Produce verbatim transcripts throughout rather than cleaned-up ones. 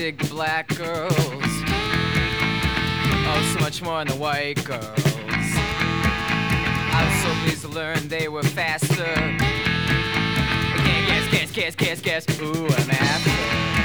dig the black girls. Oh, so much more than the white girls. I was so pleased to learn they were faster. Again, guess, guess, guess, guess, guess. Ooh, I'm after.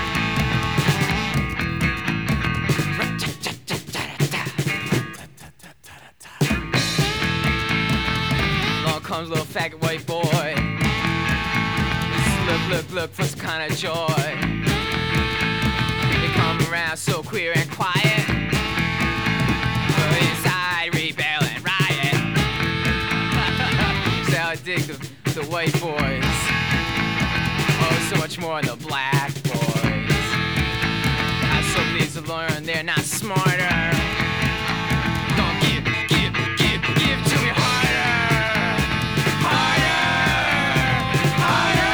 Along comes a little faggot white boy. Look, look, look for some kind of joy. They come around so queer and quiet, but inside rebel and riot. So I dig the, the white boys. Oh, so much more than the black boys. I'm so pleased to learn they're not smarter. Don't give, give, give, give to me harder. Harder, harder.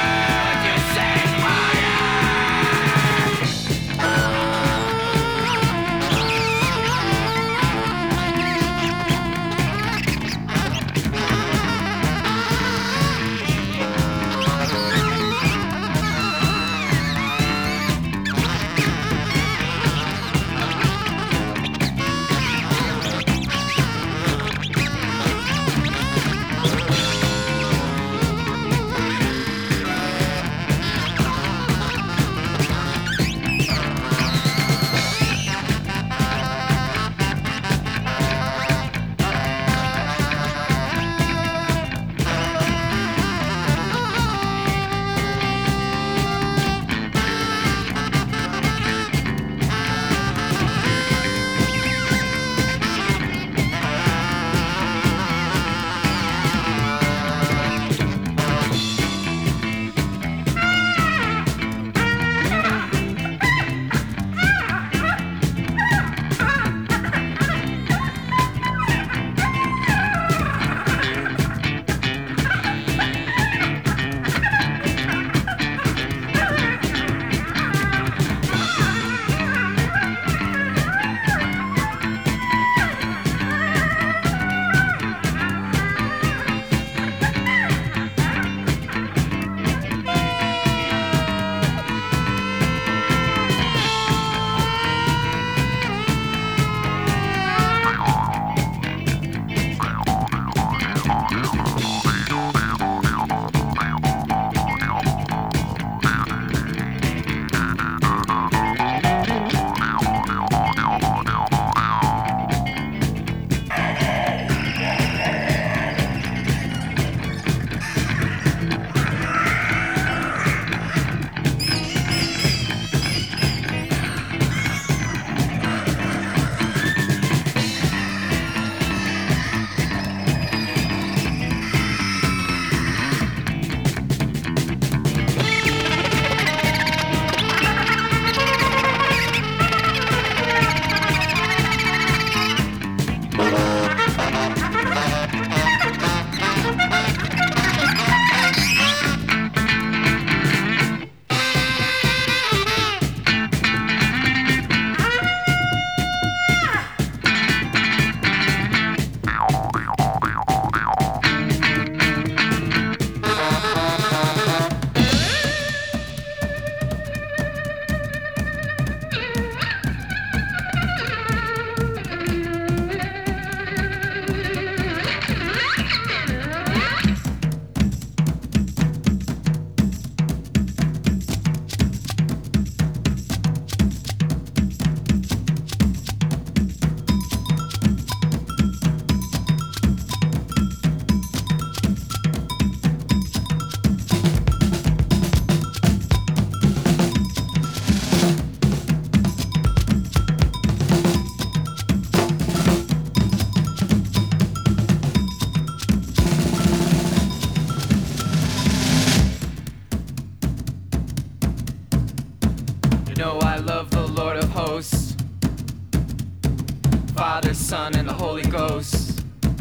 Father, Son, and the Holy Ghost.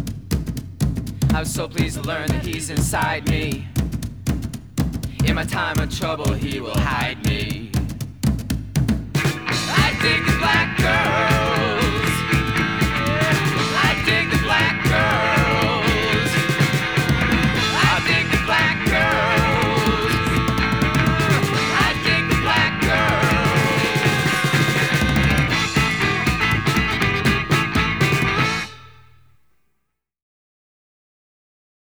I was so pleased to learn that He's inside me. In my time of trouble, He will hide me. I dig the black